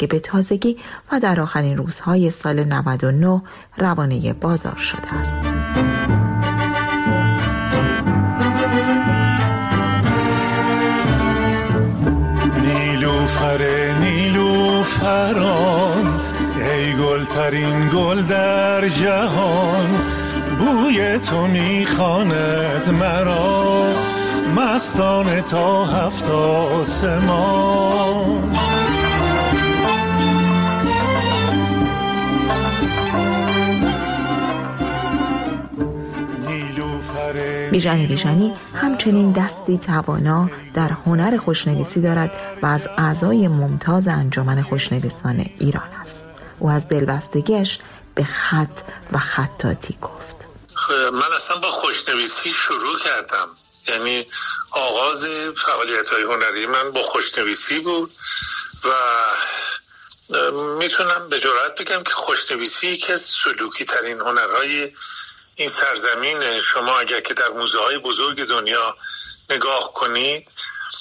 که به تازگی و در آخرین روزهای سال 99 روانه بازار شده است. نیلوفران ای گلترین گل در جهان، بوی تو میخواند مرا مستانه تا هفت آسمان. بیژن بیژنی همچنین دستی توانا در هنر خوشنویسی دارد و از اعضای ممتاز انجمن خوشنویسان ایران است. او از دلبستگیش به خط و خطاطی گفت. من اصلا با خوشنویسی شروع کردم، یعنی آغاز فعالیت‌های هنری من با خوشنویسی بود و میتونم به جرئت بگم که خوشنویسی یکی از سلوکی ترین هنرهای این سرزمین. شما اگر که در موزه های بزرگ دنیا نگاه کنید،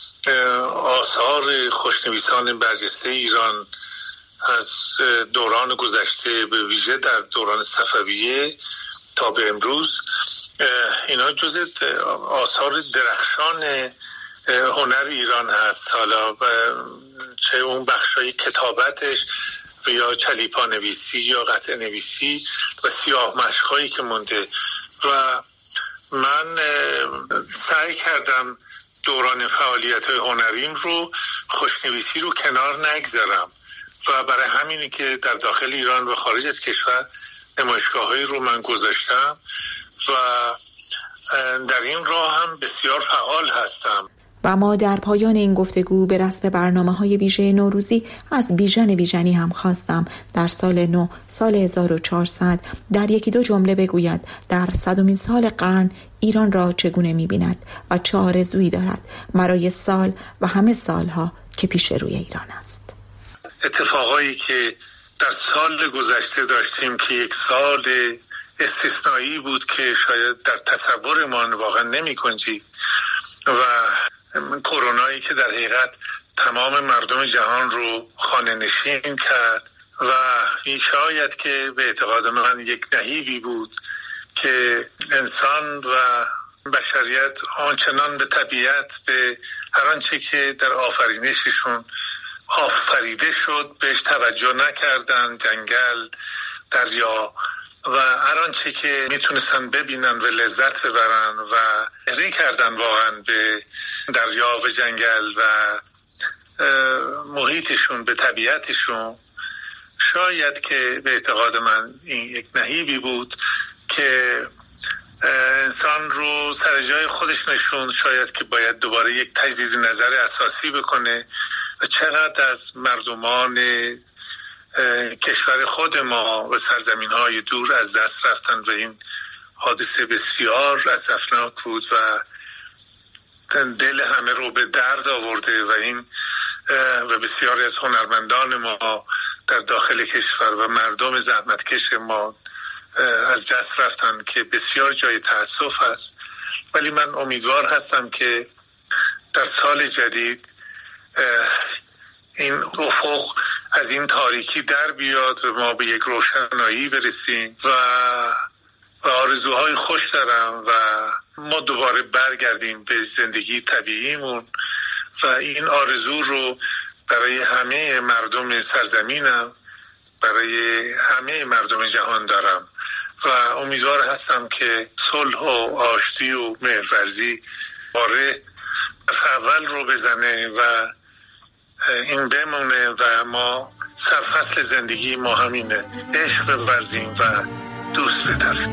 آثار خوشنویسان برجسته ایران از دوران گذشته به ویژه در دوران صفویه تا به امروز، اینا جزء آثار درخشان هنر ایران هست. حالا چه اون بخشای کتابتش یا چلیپا نویسی یا قطعه نویسی و سیاه مشقایی که مونده، و من سعی کردم دوران فعالیت‌های هنریم رو خوشنویسی رو کنار نگذارم و برای همینی که در داخل ایران و خارج از کشور نمایشگاه‌هایی رو من گذاشتم و در این راه هم بسیار فعال هستم. و ما در پایان این گفتگو به رسم برنامه‌های ویژه نوروزی از بیژن بیژنی هم خواستم در سال نو، سال 1400 در یکی دو جمله بگوید در 100مین سال قرن ایران را چگونه می‌بیند و چه آرزویی دارد برای سال و همه سالها که پیش روی ایران است. اتفاقایی که در سال گذشته داشتیم که یک سال استثنایی بود که شاید در تصورمان واقعا نمی‌گنجید و کرونایی که در حقیقت تمام مردم جهان رو خانه نشین کرد و این شاید که به اعتقاد من یک نهیبی بود که انسان و بشریت آنچنان به طبیعت، به هر آنچه که در آفرینششون آفریده شد بهش توجه نکردن، جنگل، دریا و هر آنچه که میتونستن ببینن و لذت ببرن و احری کردن واقعا به دریا و جنگل و محیطشون، به طبیعتشون. شاید که به اعتقاد من این یک نهیبی بود که انسان رو سر جای خودش نشوند. شاید که باید دوباره یک تجدید نظر اساسی بکنه و چقدر از مردمان کشور خود ما و سرزمین‌های دور از دست رفتن و این حادثه بسیار اسفناک بود و دل همه رو به درد آورده و این و بسیاری از هنرمندان ما در داخل کشور و مردم زحمتکش ما از دست رفتن که بسیار جای تأسف هست. ولی من امیدوار هستم که در سال جدید این افق از این تاریکی در بیاد و ما به یک روشنایی برسیم و آرزوهای خوش دارم و ما دوباره برگردیم به زندگی طبیعیمون و این آرزو رو برای همه مردم سرزمینم، برای همه مردم جهان دارم و امیدوار هستم که صلح و آشتی و مهرورزی باره اول رو بزنه و این بمونه و ما سرفصل زندگی ما همینه، عشق بورزیم و دوست بداریم.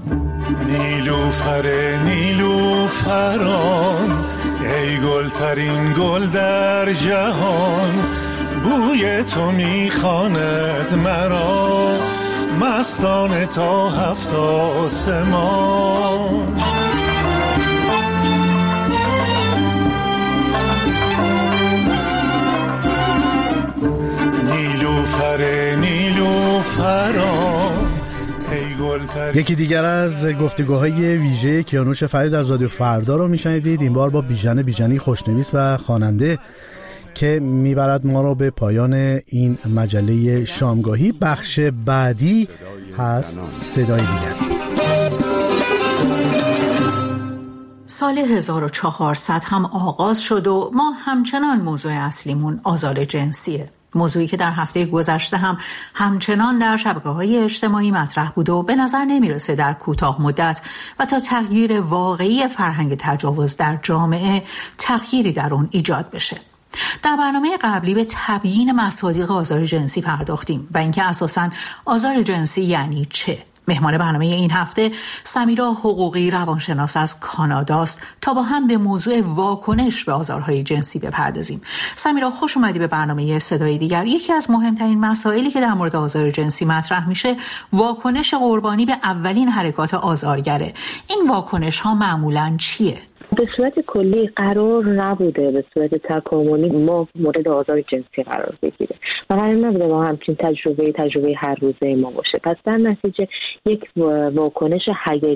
نیلوفران ای گلترین گل در جهان، بوی تو میخواند مرا مستانه تا هفت آسمان. یکی دیگر از گفتگوهای ویژه کیانوش فرید از رادیو فردا رو میشنیدید. این بار با بیژن بیژنی، خوشنویس و خواننده که میبرد ما رو به پایان این مجله شامگاهی. بخش بعدی هست صدای دیگر. سال 1400 هم آغاز شد و ما همچنان موضوع اصلیمون آزار جنسیه. موضوعی که در هفته گذشته هم همچنان در شبکه‌های اجتماعی مطرح بود و به نظر نمیرسه در کوتاه مدت و تا تغییر واقعی فرهنگ تجاوز در جامعه تغییری در اون ایجاد بشه. در برنامه قبلی به تبیین مصادیق آزار جنسی پرداختیم و اینکه اساساً آزار جنسی یعنی چه. مهمان برنامه این هفته سمیرا حقوقی روانشناس از کاناداست تا با هم به موضوع واکنش به آزارهای جنسی بپردازیم. سمیرا، خوش اومدی به برنامه صدای دیگر. یکی از مهمترین مسائلی که در مورد آزار جنسی مطرح میشه واکنش قربانی به اولین حرکات آزارگره. این واکنش ها معمولاً چیه؟ به صورت کلی قرار نبوده به صورت تکاملی ما مورد آزار جنسی قرار بگیره و قرار نبوده ما همچین تجربه هر روزه ما باشه. پس در نتیجه یک واکنش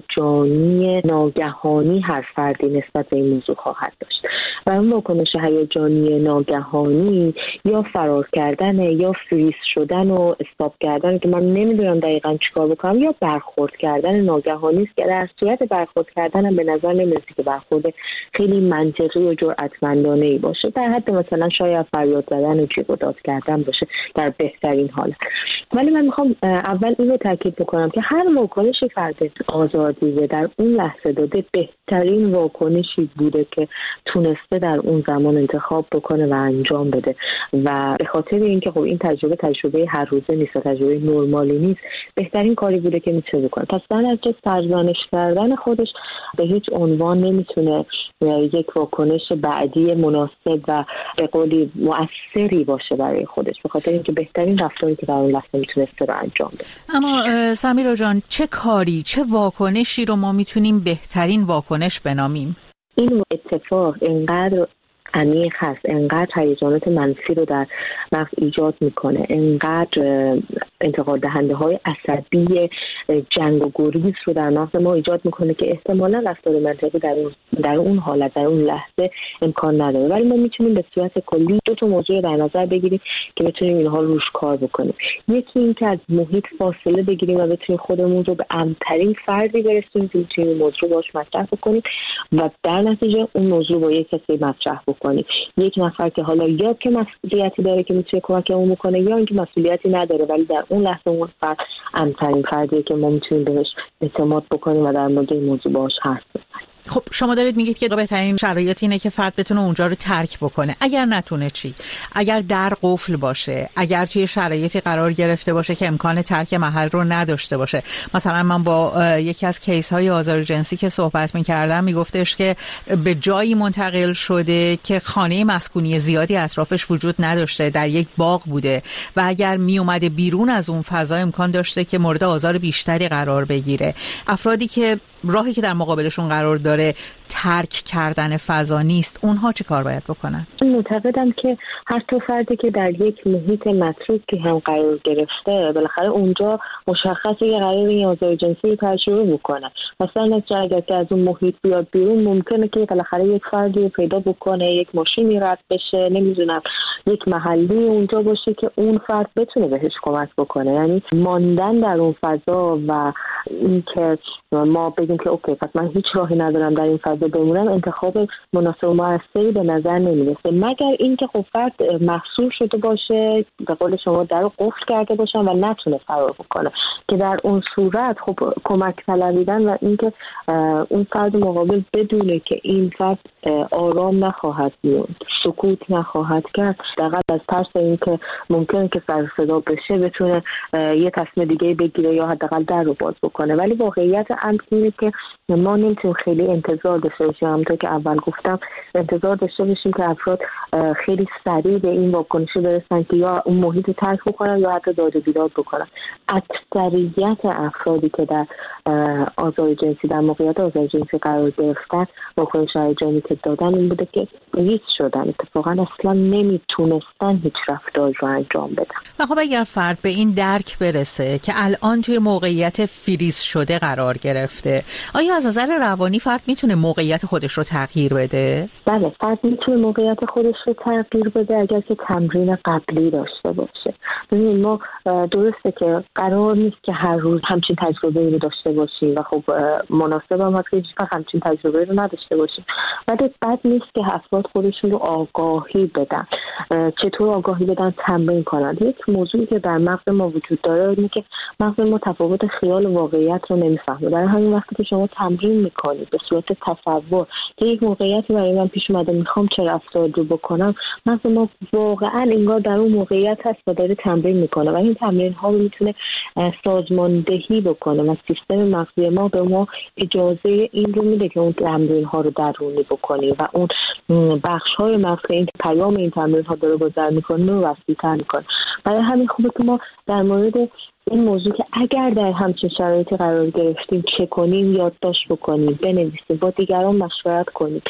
هیجانی ناگهانی هر فردی نسبت به این موضوع خواهد داشت و اون واکنش هیجانی ناگهانی یا فرار کردن یا فریز شدن و استاپ کردن که من نمیدونم دقیقاً چیکار بکنم یا برخورد کردن ناگهانی است که در صورت برخورد کردن به نظر نمیرسه که برخورد خیلی منطقی و جرأتمندانه‌ای باشه، در حد مثلا شاید فریاد زدن و جیغ و داد کردن باشه در بهترین حالت. ولی من میخوام اول اینو تاکید بکنم که هر واکنش فرد آزاردیده در اون لحظه داده بهترین واکنشی بوده که تونسته در اون زمان انتخاب بکنه و انجام بده و به خاطر اینکه خب این تجربه هر روزه نیست و تجربه نرمالی نیست، بهترین کاری بوده که میتونه بکنه. پس در نتیجه سرزنش کردن خودش به هیچ عنوان نمیتونه یک واکنش بعدی مناسب و به قولی مؤثری باشه برای خودش، به خاطر اینکه بهترین رفتاری که در اون لحظه میتونسته رو انجام بده. اما سمیرا جان، چه کاری، چه واکنشی رو ما میتونیم بهترین واکنش بنامیم؟ این اتفاق اینقدر عمیق هست، انقدر هیجانات منفی رو در مغز ایجاد میکنه، انقدر انتقال دهنده های عصبی جنگ و گریز رو در مغز ما ایجاد میکنه که احتمالا رفتار منطقی در اون حالت در اون لحظه امکان نداره. ولی ما میتونیم به صورت کلی دو تا موضوع در نظر بگیریم که بتونیم اینها روش کار بکنیم. یکی این که از محیط فاصله بگیریم و بتونیم خودمون رو به امن‌ترین فردی برسونیم که میتونیم موضوع باش مطرح بکنیم و در نتیجه اون موضوع با یک کسی مطرح بکنیم. یک نفر که حالا یا که مسئولیتی داره که میتونه کمکمون بکنه یا اینکه مسئولیتی نداره ولی در اون لحظه اون فرد امن‌ترین فردیه که ما میتونیم بهش اعتماد بکنیم و در مورد این موضوع باهاش حرف بزنیم. خب شما دارید میگید که بهترین شرایط اینه که فرد بتونه اونجا رو ترک بکنه. اگر نتونه چی؟ اگر در قفل باشه، اگر توی شرایطی قرار گرفته باشه که امکان ترک محل رو نداشته باشه. مثلا من با یکی از کیس های آزار جنسی که صحبت می‌کردم میگفتش که به جایی منتقل شده که خانه مسکونی زیادی اطرافش وجود نداشته، در یک باغ بوده و اگر میومده بیرون از اون فضا امکان داشته که مورد آزار بیشتری قرار بگیره. افرادی که راهی که در مقابلشون قرار داره ترک کردن فضا نیست، اونها چه کار باید بکنن؟ معتقدم که هر تو فردی که در یک محیط متروکی هم قرار گرفته بالاخره اونجا مشخصه یه قرار این آزار جنسی تجربه بکنه. مثلا اگر که از اون محیط بیاد بیرون ممکنه که بالاخره یک فردی پیدا بکنه، یک ماشینی رد بشه، نمیدونم یک محلی اونجا باشه که اون فرد بتونه بهش کمک بکنه. یعنی ماندن در اون فضا و اینکه ما بگیم که اوکی پس من هیچ راهی ندارم در این فضا بمونم، انتخاب مناسب و موثری به نظر نمیرسه، مگر اینکه خب فرد محصور شده باشه، به قول شما در رو قفل کرده باشن و نتونه فرار بکنه، که در اون صورت خب کمک طلبیدن و اینکه اون فرد مقابل بدونه که این فرد آرام نخواهد بود، سکوت نخواهد کرد، دقیقاً از ترس اینکه ممکنه که سر صدا بشه بتونه یه تصمیم دیگه بگیره یا حداقل در رو باز بکنه. ولی واقعیت امر اینه که ما نمیتونیم خیلی انتظار داشته باشیم، همونطور که اول گفتم انتظار داشته باشیم که افراد خیلی سریع به این واکنشی برسن که یا اون محیط رو ترک بکنن یا حتی داد و بیداد بکنن. اکثریت افرادی که در آزار جنسی در موقعیت آزار جنسی قرار گرفتن واکنش هیجانی که دادن این بوده که ریز شدن، اتفاقا اصلا نمیتونستن هیچ رفتاری رو انجام بدن. و خب اگر فرد به این درک برسه که الان توی موقعیت فریز شده قرار گرفته، آیا از نظر روانی فرد میتونه موقعیت خودش رو تغییر بده؟ بله، فرد میتونه موقعیت خودش رو تغییر بده اگر که تمرین قبلی داشته باشه. ببینید ما درسته که قرار نیست که هر روز همچین تجربه رو داشته باشیم و خب مناسب هم هست که هیچ‌وقت همچین تجربه رو نداشته باشیم، ولی بد نیست که افراد خودشون رو آگاهی بدن. چطور آگاهی بدن؟ تمرین کنن. یک موضوعی که در مغز ما وجود داره اینه که مغز ما تفاوت خیال و واقعیت رو نمیفهمه. برای همین وقتی که شما تمرین میکنید به صورت تصور که یک موقعیتی برای من پیش اومده میخوام چه رفتاری رو بکنم، مغز ما واقعا انگار در اون موقعیت هست و داره تمرین میکنه و این تمرین ها رو میتونه سازماندهی بکنه و سیستم مغزی ما به ما اجازه این رو میده که اون تمرین ها رو درونی بکنیم و اون بخش های مغز این پیام این تمرین ها داره گذر میکنه رو وسیع‌تر میکنه. برای همین خوبه که ما در مورد این موضوع که اگر در همچین شرایطی قرار گرفتیم چه کنیم یادداشت بکنیم، بنویسیم، با دیگران مشورت کنیم.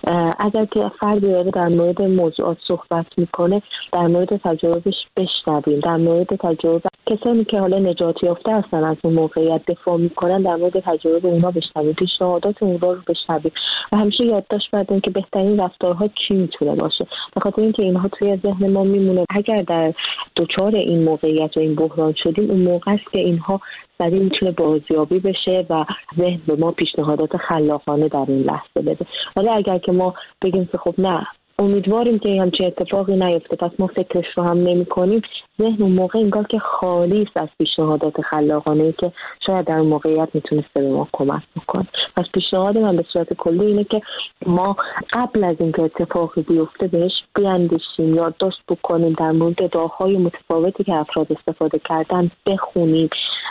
اگر که فردی داره در مورد موضوعات صحبت میکنه در مورد تجربهش بشنویم، در مورد تجربه کسانی که حالا نجات یافته هستن از اون موقعیت دفاع میکنن در مورد تجربه اونا بشنویم، پیشنهادات اونا رو بشنویم و همیشه یادداشت برداریم که بهترین رفتارها چی میتونه باشه، به خاطر اینکه اینها توی ذهن ما میمونه. اگر در دچار این موقعیت و این بحران شدیم اون موقع است که اینها سریع میتونه بازیابی بشه و ذهن به ما پیشنهادات خلاقانه در این لحظه بده. ولی اگر که ما بگیم که خب نه امیدواریم که همچین اتفاقی نیفته پس ما فکرش رو هم نمی کنیم، ذهن اون موقع انگار که خالی است از پیشنهادات خلاقانه‌ای که شاید در موقعیت میتونسته به ما کمک بکنه. پس پیشنهاد من به صورت کلی اینه که ما قبل از اینکه اتفاقی بیفته بهش بیاندیشیم، یادداشت بکنیم، در مورد راه‌های متفاوتی که افراد استفاده کردن بخونیم،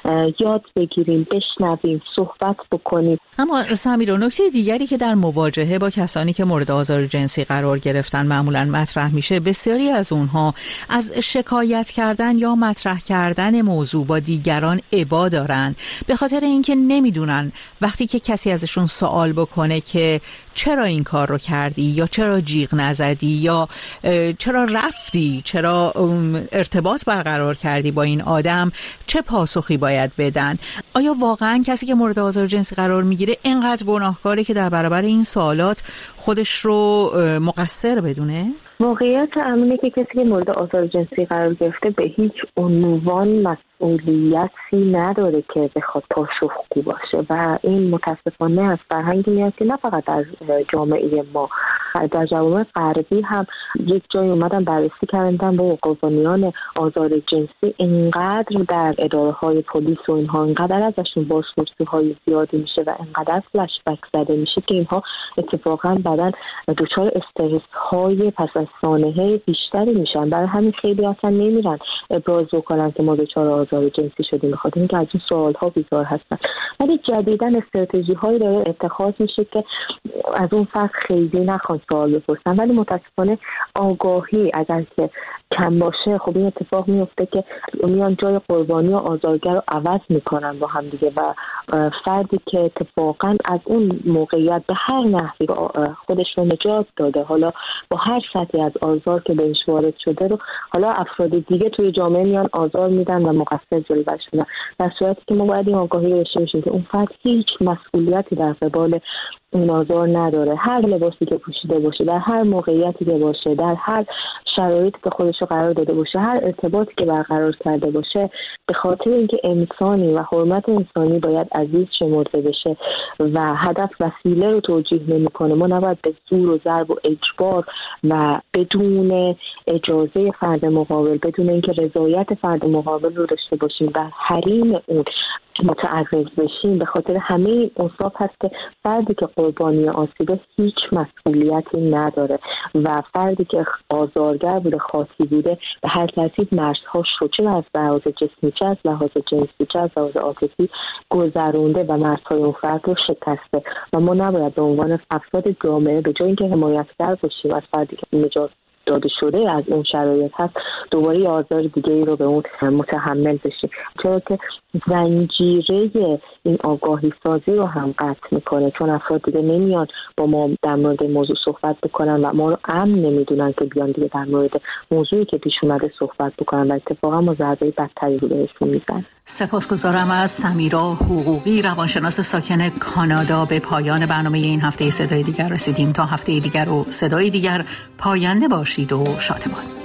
یاد بگیریم، بشنویم، صحبت بکنیم. اما سمیرا، نکته دیگری که در مواجهه با کسانی که مورد آزار جنسی قرار گرفتن معمولاً مطرح میشه، بسیاری از اونها از شکایت کردن یا مطرح کردن موضوع با دیگران ابا دارن، به خاطر اینکه نمیدونن وقتی که کسی ازشون سوال بکنه که چرا این کار رو کردی یا چرا جیغ نزدی یا چرا رفتی، چرا ارتباط برقرار کردی با این آدم، چه پاسخی باید بدن. آیا واقعاً کسی که مورد آزار جنسی قرار میگیره اینقدر گناهکاره که در برابر این سوالات خودش رو مقصر بدونه؟ موقعیت امنه که کسی که مورد آزار جنسی قرار گرفته به هیچ عنوان مسئولیتی نداره که بخواد پاسخگو باشه و این متاسفانه از فرهنگی میاد که نه فقط در جامعه ما، در جوامع غربی هم یک جای اومدن بررسی کردن با قربانیان آزار جنسی اینقدر در اداره‌های پلیس و اینها اینقدر ازشون بازپرسی‌های زیادی میشه و اینقدر فلش بک زده میشه که اینها اتفاقا بعدن دچار استرس‌های پس از سانحه بیشتری میشن. برای همین خیلی اصلا نمیرن ابراز بکنن که ما دچار آزار جنسی شدیم، بخاطر اینکه از این سوال‌ها بیزار هستن. ولی جدیداً استراتژی‌هایی داره اتخاذ میشه که از اون فرد خیلی نخوان سوال بپرسن، ولی متاسفانه آگاهی اگر که کم باشه خب این اتفاق میفته که میان جای قربانی و آزارگر رو عوض میکنن با هم دیگه و فردی که اتفاقا از اون موقعیت به هر نحوی خودش رو نجات داده، حالا با هر سطحی از آزار که بهش وارد شده رو حالا افراد دیگه توی جامعه میان آزار میدن و مقصر جلوه شدن، در صورتی که ما باید این آگاهی رو داشته باشیم که اون فرد هیچ مسئولیتی در قبال این آزار نداره. هر لباسی که پوشیده باشه، در هر موقعیتی که باشه، در هر شرایطی که خودش رو قرار داده باشه، هر ارتباطی که برقرار کرده باشه، به خاطر اینکه انسانی و حرمت انسانی باید عزیز شمرده بشه و هدف وسیله رو توجیه نمی‌کنه، ما نباید به زور و ضرب و اجبار و بدون اجازه فرد مقابل، بدون اینکه رضایت فرد مقابل رو داشته باشیم در حریم اون متعرض بشیم. به خاطر همه این اوصاف هست که فردی که قربانی آسیبه هیچ مسئولیتی نداره و فردی که آزارگر بوده، خاصی بوده، به هر ترتیب مرزهاش رو چه از لحاظ جسمی چه از لحاظ جنسی چه از لحاظ عاطفی گذرونده و مرزهای اون فرد رو شکسته و ما نباید به عنوان افراد جامعه به جای اینکه حمایتگر باشیم از فردی که نجات داده شده از اون شرایط هست دوباره آزار دیگه ای رو به اون متحمل بشیم، چرا که زنجیره این آگاهی سازی رو هم قطع میکنه، چون افراد دیگه نمیان با ما در مورد موضوع صحبت بکنن و ما رو امن نمیدونن که بیان دیگه در مورد موضوعی که پیش اومده صحبت بکنن و اتفاقا ما ضربه بدتری رو بهشون میزنن. سپاسگزارم از سمیرا حقوقی، روانشناس ساکن کانادا. به پایان برنامه این هفته صدای دیگر رسیدیم. تا هفته دیگر و صدای دیگر، پاینده باشید و شادمان.